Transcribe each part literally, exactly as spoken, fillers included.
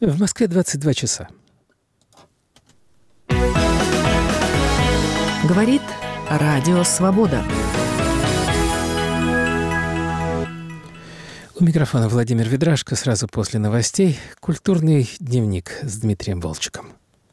В Москве двадцать два часа. Говорит Радио Свобода. У микрофона Владимир Ведрашко. Сразу после новостей «Культурный дневник» с Дмитрием Волчиком.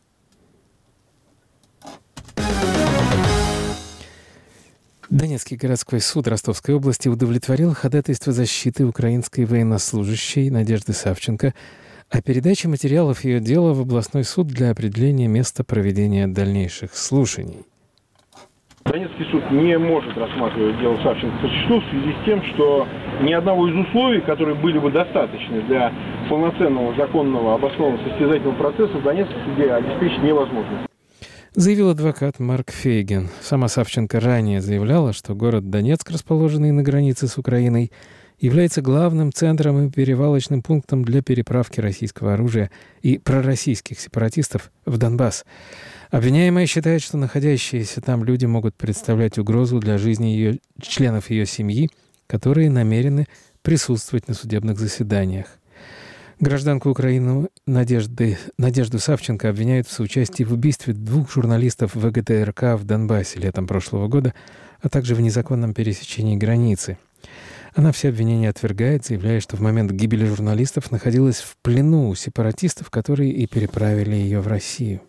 Донецкий городской суд Ростовской области удовлетворил ходатайство защиты украинской военнослужащей Надежды Савченко о передаче материалов ее дела в областной суд для определения места проведения дальнейших слушаний. Донецкий суд не может рассматривать дело Савченко по существу в связи с тем, что ни одного из условий, которые были бы достаточны для полноценного, законного, обоснованного состязательного процесса в Донецком суде обеспечить невозможно. Заявил адвокат Марк Фейгин. Сама Савченко ранее заявляла, что город Донецк, расположенный на границе с Украиной, является главным центром и перевалочным пунктом для переправки российского оружия и пророссийских сепаратистов в Донбасс. Обвиняемая считает, что находящиеся там люди могут представлять угрозу для жизни ее, членов ее семьи, которые намерены присутствовать на судебных заседаниях. Гражданку Украины Надежды, Надежду Савченко обвиняют в соучастии в убийстве двух журналистов ВГТРК в Донбассе летом прошлого года, а также в незаконном пересечении границы. Она все обвинения отвергает, заявляя, что в момент гибели журналистов находилась в плену у сепаратистов, которые и переправили ее в Россию.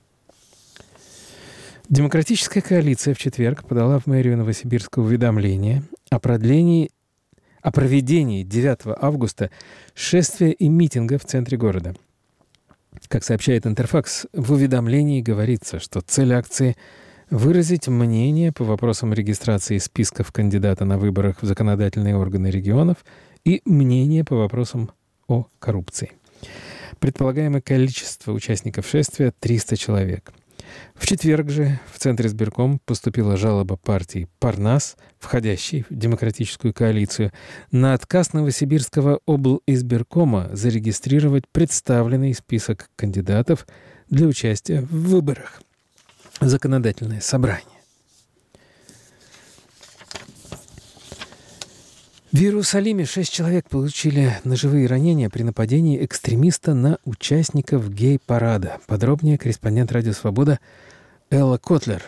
Демократическая коалиция в четверг подала в мэрию Новосибирска уведомление о продлении о проведении девятого августа шествия и митинга в центре города. Как сообщает Интерфакс, в уведомлении говорится, что цель акции – выразить мнение по вопросам регистрации списков кандидата на выборах в законодательные органы регионов и мнение по вопросам о коррупции. Предполагаемое количество участников шествия – триста человек. В четверг же в Центр избирком поступила жалоба партии «Парнас», входящей в демократическую коалицию, на отказ Новосибирского облизбиркома зарегистрировать представленный список кандидатов для участия в выборах. Законодательное собрание. В Иерусалиме шесть человек получили ножевые ранения при нападении экстремиста на участников гей-парада. Подробнее корреспондент «Радио Свобода» Элла Котлер.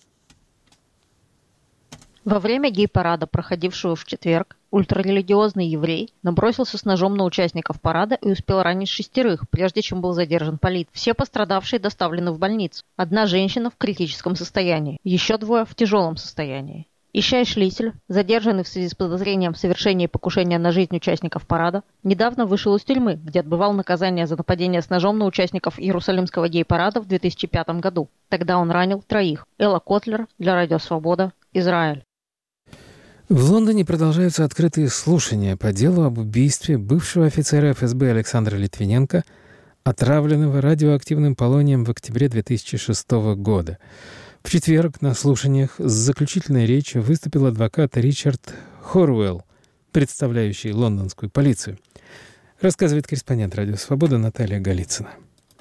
Во время гей-парада, проходившего в четверг, ультрарелигиозный еврей набросился с ножом на участников парада и успел ранить шестерых, прежде чем был задержан полицией. Все пострадавшие доставлены в больницу. Одна женщина в критическом состоянии, еще двое в тяжелом состоянии. Ишай Шлисель, задержанный в связи с подозрением в совершении покушения на жизнь участников парада, недавно вышел из тюрьмы, где отбывал наказание за нападение с ножом на участников Иерусалимского гей-парада в две тысячи пятом году. Тогда он ранил троих. Элла Котлер для Радио Свобода, Израиль. В Лондоне продолжаются открытые слушания по делу об убийстве бывшего офицера эф эс бэ Александра Литвиненко, отравленного радиоактивным полонием в октябре две тысячи шестого года. В четверг на слушаниях с заключительной речью выступил адвокат Ричард Хоруэлл, представляющий лондонскую полицию. Рассказывает корреспондент «Радио Свобода» Наталья Голицына.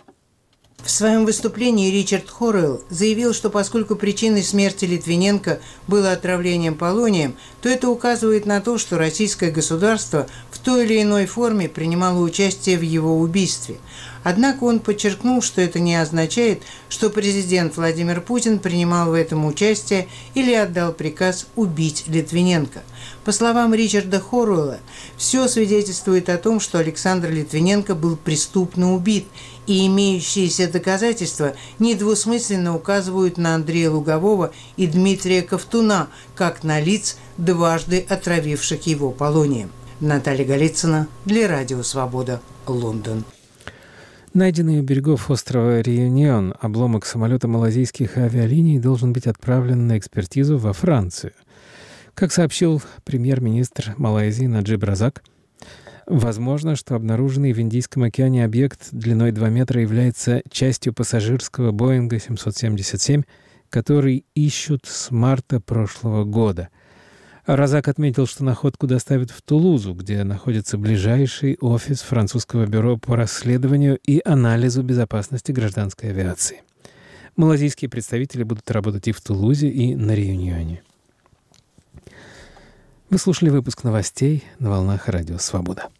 В своем выступлении Ричард Хоруэлл заявил, что поскольку причиной смерти Литвиненко было отравлением полонием, то это указывает на то, что российское государство в той или иной форме принимало участие в его убийстве. Однако он подчеркнул, что это не означает, что президент Владимир Путин принимал в этом участие или отдал приказ убить Литвиненко. По словам Ричарда Хоруэлла, все свидетельствует о том, что Александр Литвиненко был преступно убит, и имеющиеся доказательства недвусмысленно указывают на Андрея Лугового и Дмитрия Ковтуна, как на лиц, дважды отравивших его полонием. Наталья Голицына для Радио Свобода, Лондон. Найденный у берегов острова Реюнион обломок самолета малазийских авиалиний должен быть отправлен на экспертизу во Францию. Как сообщил премьер-министр Малайзии Наджиб Разак, возможно, что обнаруженный в Индийском океане объект длиной два метра является частью пассажирского Боинга семьсот семьдесят семь, который ищут с марта прошлого года. Разак отметил, что находку доставят в Тулузу, где находится ближайший офис французского бюро по расследованию и анализу безопасности гражданской авиации. Малазийские представители будут работать и в Тулузе, и на Реюнионе. Вы слушали выпуск новостей на волнах Радио Свобода.